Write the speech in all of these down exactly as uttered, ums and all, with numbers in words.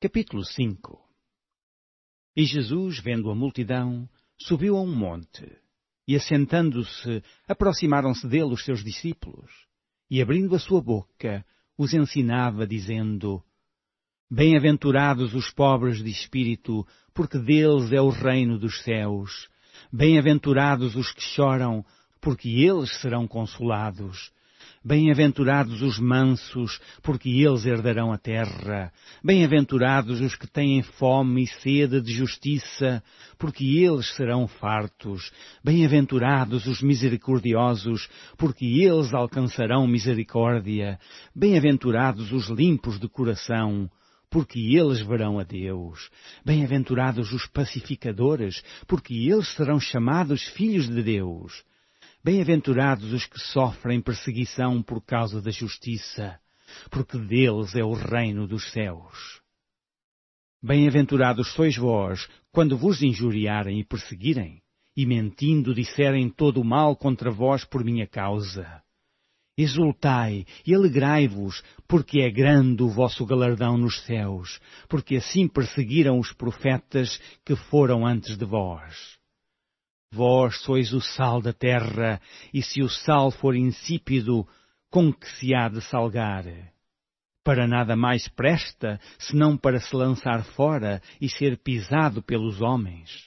Capítulo cinco. E Jesus, vendo a multidão, subiu a um monte, e assentando-se, aproximaram-se dele os seus discípulos, e abrindo a sua boca, os ensinava, dizendo: Bem-aventurados os pobres de espírito, porque deles é o reino dos céus. Bem-aventurados os que choram, porque eles serão consolados. Bem-aventurados os mansos, porque eles herdarão a terra. Bem-aventurados os que têm fome e sede de justiça, porque eles serão fartos. Bem-aventurados os misericordiosos, porque eles alcançarão misericórdia. Bem-aventurados os limpos de coração, porque eles verão a Deus. Bem-aventurados os pacificadores, porque eles serão chamados filhos de Deus. Bem-aventurados os que sofrem perseguição por causa da justiça, porque deles é o reino dos céus. Bem-aventurados sois vós, quando vos injuriarem e perseguirem, e mentindo disserem todo o mal contra vós por minha causa. Exultai e alegrai-vos, porque é grande o vosso galardão nos céus, porque assim perseguiram os profetas que foram antes de vós. Vós sois o sal da terra, e se o sal for insípido, com que se há de salgar? Para nada mais presta, senão para se lançar fora e ser pisado pelos homens.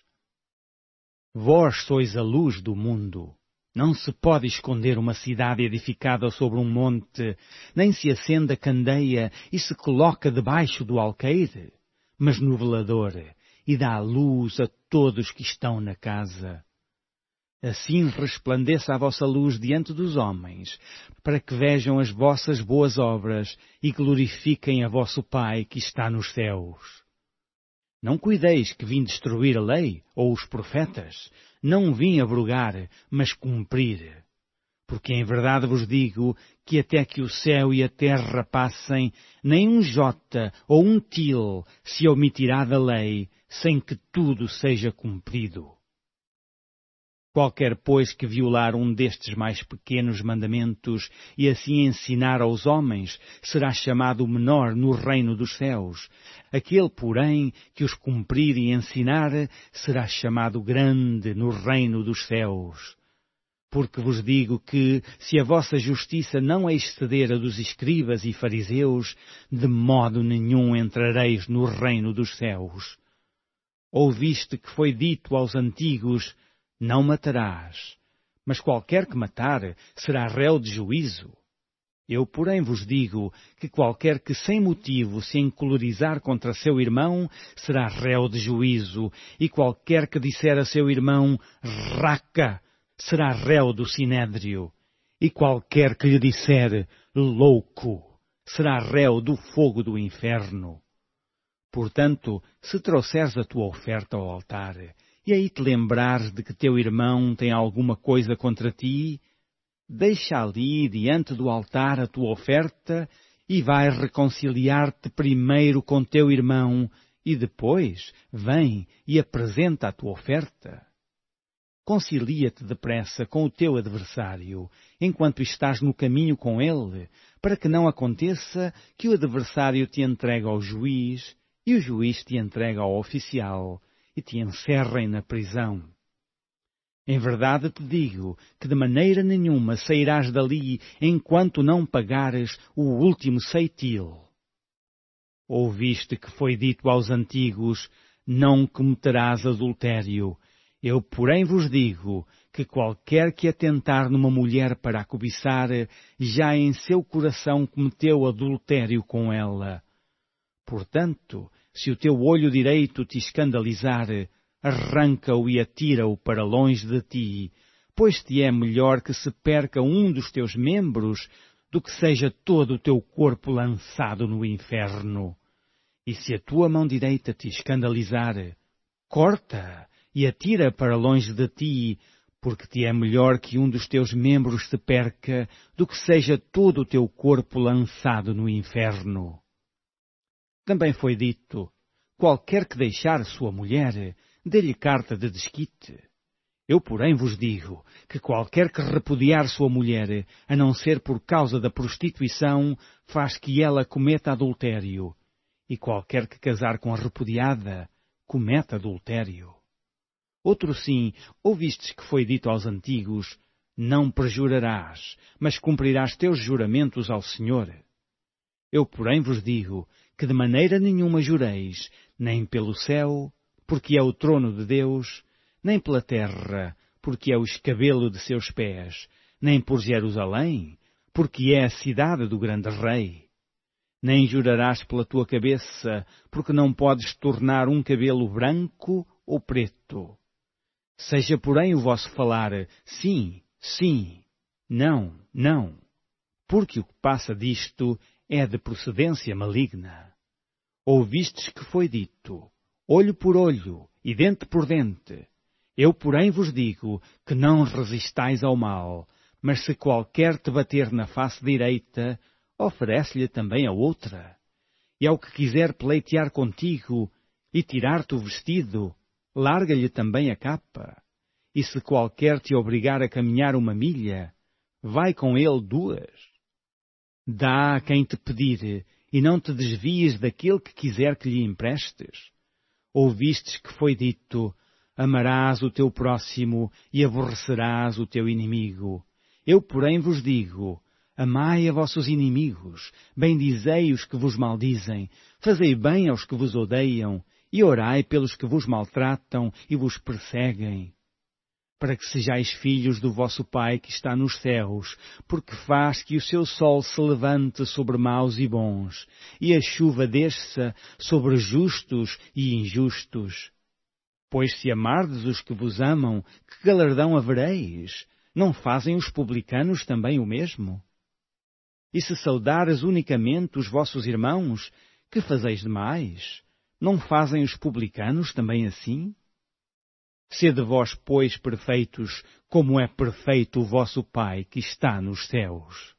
Vós sois a luz do mundo. Não se pode esconder uma cidade edificada sobre um monte, nem se acende a candeia e se coloca debaixo do alqueire, mas no velador, e dá luz a todos que estão na casa. Assim resplandeça a vossa luz diante dos homens, para que vejam as vossas boas obras e glorifiquem a vosso Pai que está nos céus. Não cuideis que vim destruir a lei ou os profetas. Não vim abrogar, mas cumprir. Porque em verdade vos digo que até que o céu e a terra passem, nem um jota ou um til se omitirá da lei, sem que tudo seja cumprido. Qualquer, pois, que violar um destes mais pequenos mandamentos e assim ensinar aos homens, será chamado menor no reino dos céus. Aquele, porém, que os cumprir e ensinar, será chamado grande no reino dos céus. Porque vos digo que, se a vossa justiça não exceder a dos escribas e fariseus, de modo nenhum entrareis no reino dos céus. Ouviste que foi dito aos antigos: Não matarás, mas qualquer que matar será réu de juízo. Eu, porém, vos digo que qualquer que sem motivo se encolerizar contra seu irmão será réu de juízo, e qualquer que disser a seu irmão raca será réu do sinédrio, e qualquer que lhe disser louco será réu do fogo do inferno. Portanto, se trouxeres a tua oferta ao altar, e aí te lembrares de que teu irmão tem alguma coisa contra ti, deixa ali diante do altar a tua oferta e vai reconciliar-te primeiro com teu irmão e depois vem e apresenta a tua oferta. Concilia-te depressa com o teu adversário, enquanto estás no caminho com ele, para que não aconteça que o adversário te entregue ao juiz e o juiz te entregue ao oficial, e te encerrem na prisão. Em verdade te digo que de maneira nenhuma sairás dali enquanto não pagares o último ceitil. Ouviste que foi dito aos antigos: Não cometerás adultério. Eu, porém, vos digo que qualquer que atentar numa mulher para a cobiçar, já em seu coração cometeu adultério com ela. Portanto, se o teu olho direito te escandalizar, arranca-o e atira-o para longe de ti, pois te é melhor que se perca um dos teus membros do que seja todo o teu corpo lançado no inferno. E se a tua mão direita te escandalizar, corta e atira para longe de ti, porque te é melhor que um dos teus membros se perca do que seja todo o teu corpo lançado no inferno. Também foi dito: qualquer que deixar sua mulher, dê-lhe carta de desquite. Eu, porém, vos digo que qualquer que repudiar sua mulher, a não ser por causa da prostituição, faz que ela cometa adultério. e qualquer que casar com a repudiada comete adultério. Outro sim, ouvistes que foi dito aos antigos: não perjurarás, mas cumprirás teus juramentos ao Senhor. Eu, porém, vos digo que de maneira nenhuma jureis, nem pelo céu, porque é o trono de Deus, nem pela terra, porque é o escabelo de seus pés, nem por Jerusalém, porque é a cidade do grande rei. Nem jurarás pela tua cabeça, porque não podes tornar um cabelo branco ou preto. Seja, porém, o vosso falar sim, sim, não, não, porque o que passa disto é de procedência maligna. Ouvistes que foi dito: olho por olho e dente por dente. Eu, porém, vos digo que não resistais ao mal, mas se qualquer te bater na face direita, oferece-lhe também a outra. E ao que quiser pleitear contigo e tirar-te o vestido, larga-lhe também a capa. E se qualquer te obrigar a caminhar uma milha, vai com ele duas. Dá a quem te pedir, e não te desvies daquele que quiser que lhe emprestes. Ouvistes que foi dito: amarás o teu próximo e aborrecerás o teu inimigo. Eu, porém, vos digo: amai a vossos inimigos, bendizei os que vos maldizem, fazei bem aos que vos odeiam, e orai pelos que vos maltratam e vos perseguem, para que sejais filhos do vosso Pai que está nos céus, porque faz que o seu sol se levante sobre maus e bons, e a chuva desça sobre justos e injustos. Pois se amardes os que vos amam, que galardão havereis? Não fazem os publicanos também o mesmo? E se saudares unicamente os vossos irmãos, que fazeis demais? Não fazem os publicanos também assim? Sede vós, pois, perfeitos, como é perfeito o vosso Pai que está nos céus.